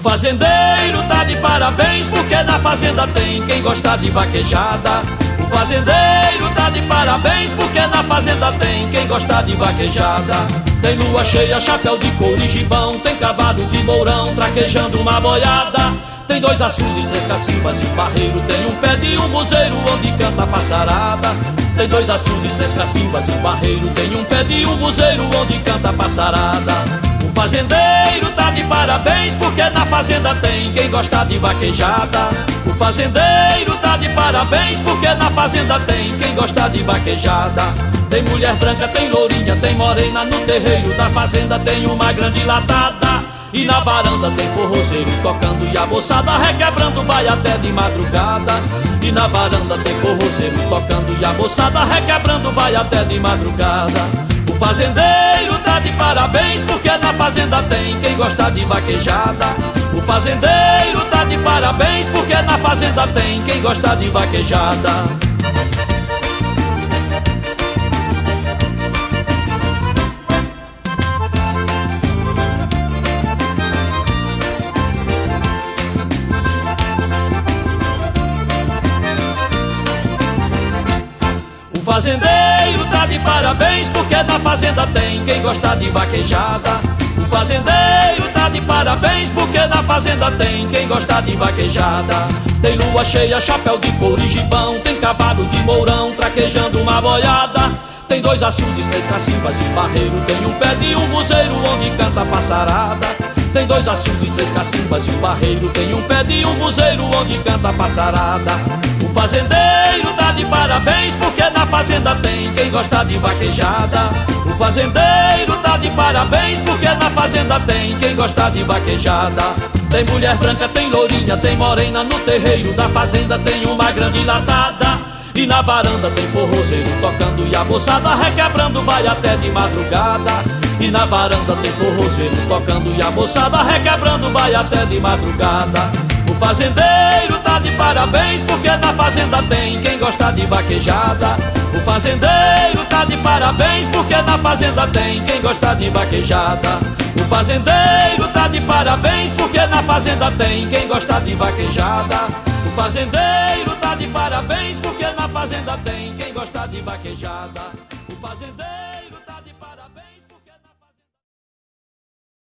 fazendeiro tá de parabéns porque na fazenda tem quem gosta de vaquejada. O fazendeiro tá de parabéns porque na fazenda tem quem gosta de vaquejada. Tem lua cheia, chapéu de couro e gibão, tem cavalo de mourão traquejando uma boiada. Tem 2 açudes, 3 cacimbas e um barreiro, tem um pé de umbuzeiro onde canta a passarada. Tem 2 açudes, 3 cacimbas e um barreiro, tem um pé de umbuzeiro onde canta a passarada. O fazendeiro tá de parabéns porque na fazenda tem quem gosta de vaquejada. O fazendeiro tá de parabéns porque na fazenda tem quem gosta de vaquejada. Tem mulher branca, tem lourinha, tem morena, no terreiro da fazenda tem uma grande latada. E na varanda tem forrozeiro tocando e a moçada requebrando vai até de madrugada. E na varanda tem forrozeiro tocando e a moçada requebrando vai até de madrugada. O fazendeiro tá de parabéns porque na fazenda tem quem gosta de vaquejada. O fazendeiro tá de parabéns porque na fazenda tem quem gosta de vaquejada. O fazendeiro tá de parabéns porque na fazenda tem quem gosta de vaquejada. O fazendeiro tá de parabéns porque na fazenda tem quem gosta de vaquejada. Tem lua cheia, chapéu de couro e gibão, tem cavalo de mourão traquejando uma boiada. Tem 2 açudes, 3 cacimbas e barreiro, tem um pé de umbuzeiro onde canta a passarada. Tem 2 açudes, 3 cacimbas e um barreiro, tem um pé de umbuzeiro onde canta a passarada. O fazendeiro tá de parabéns porque na fazenda tem quem gosta de vaquejada. O fazendeiro tá de parabéns porque na fazenda tem quem gosta de vaquejada. Tem mulher branca, tem lourinha, tem morena, no terreiro da fazenda tem uma grande latada. E na varanda tem forrozeiro tocando e a moçada requebrando vai até de madrugada. E na varanda tem forrozeiro tocando e a moçada requebrando vai até de madrugada. O fazendeiro tá de parabéns porque na fazenda tem quem gosta de vaquejada. O fazendeiro tá de parabéns porque na fazenda tem quem gosta de vaquejada. O fazendeiro tá de parabéns porque na fazenda tem quem gosta de vaquejada. O fazendeiro tá de parabéns porque na fazenda tem quem gosta de vaquejada. O fazendeiro